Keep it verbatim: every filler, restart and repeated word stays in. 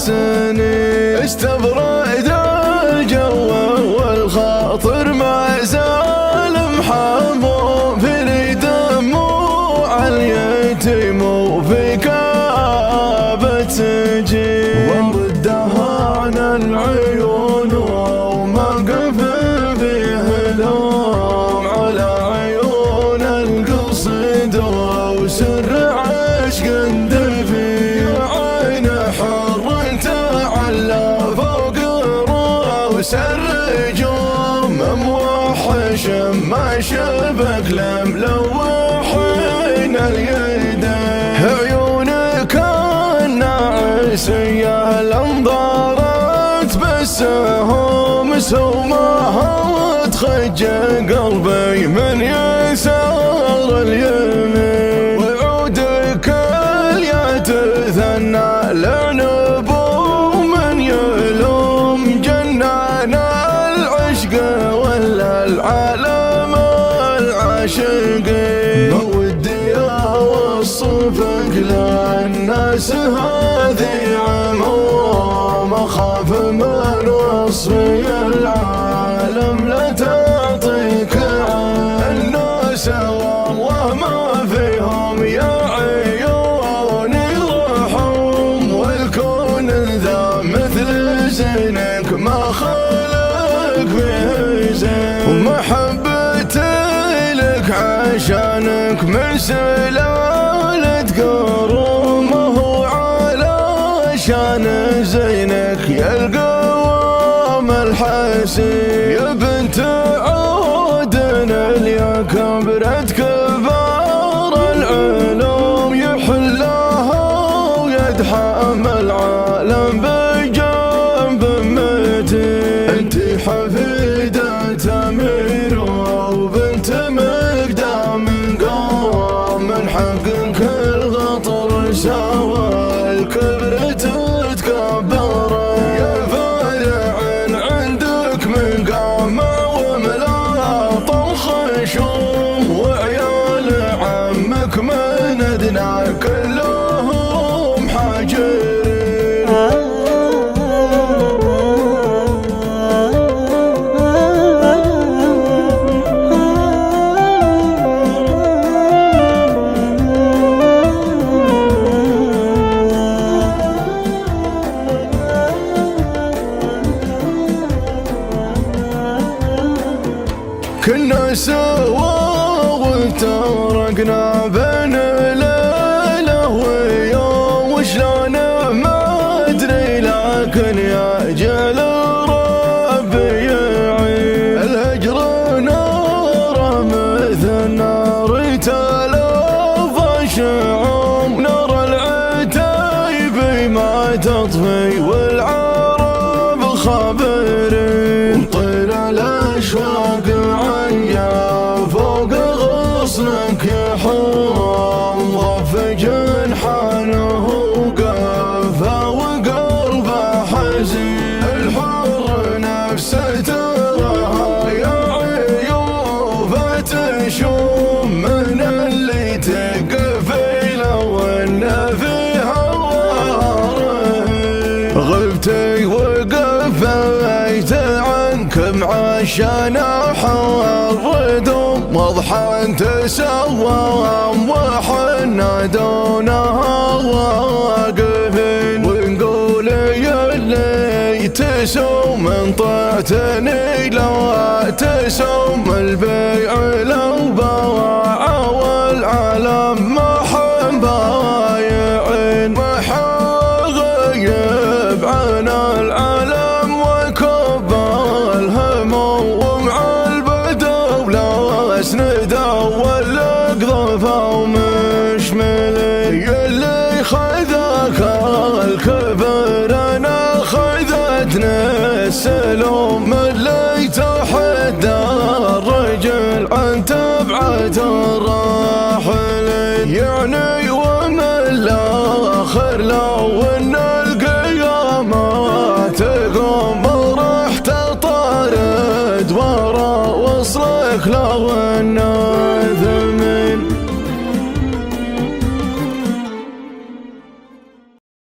السنين استبرد الجو والخاطر ما زال محموم في دموع اليتيم وفي كابة سجين وردها عن العيون وما قفل فيه لوم على عيون القصد وسر عشق دفي عين حر تعلى فوق رؤوس الرجوم موحش ما شبك لملوحين اليدين عيونك الناعسية الانظارات بسهم سومها تخج قلبي من يسار اليمين وعودك اليتثنى لنبو من يلوم جنان العشق ولا العالم العاشقين ودي اوصفك للناس هذه عموم اخاف من وصفي العالم لا تعطيك الناس والله ما فيهم يا عيوني رحوم والكون ذا مثل زينك ما خلق به زين ومحبتي لك عشانك من سلالة قروم هو علشان زينك يا القوام الحسين يا بنت عودن اليا كبرت كبار العلوم يحلها ويدحم العالم بجنب متين انت حفيدة امير وبنت مقدام قوم من حقك الغطر سوى الكبر تتكبر يا فارع عندك من قامة وملاط الخشوم وعيال عمك من ادنى كلهم حاجرين كنا سوا وتفرقنا بين ليلة ويوم وشلون ما أدري لكن يا جل ربي يعين الهجر ناره مثل نار تلف شعوم نار العتيب ما تطفي والعرب خبرين طير الأشواق فوق غصنك يا حرام ضف جنحانه وقفا وقلبه حزين الحر نفسه تراها يا عيوبه تشوم من اللي تقفي لو انه فيها واره غبتي وقفيت عنكم عشان حردهم مضحى تسوام وحنا دونها واقفين ونقول يا اللي تسوم من طاعتني لو تسوم البيع لو باع والعالم ما حن بايعين ما حغيب عن العالم وكب الهموم ومع البدو لا اسندا ولا قضفه ومشملي اللي خذاك الكبر انا خذتني السلوم اللي تحدى الرجل عن تبعة الراحل يعني ومن الاخر لو ان القيامة تقوم رحت طارد ورا وصلك لو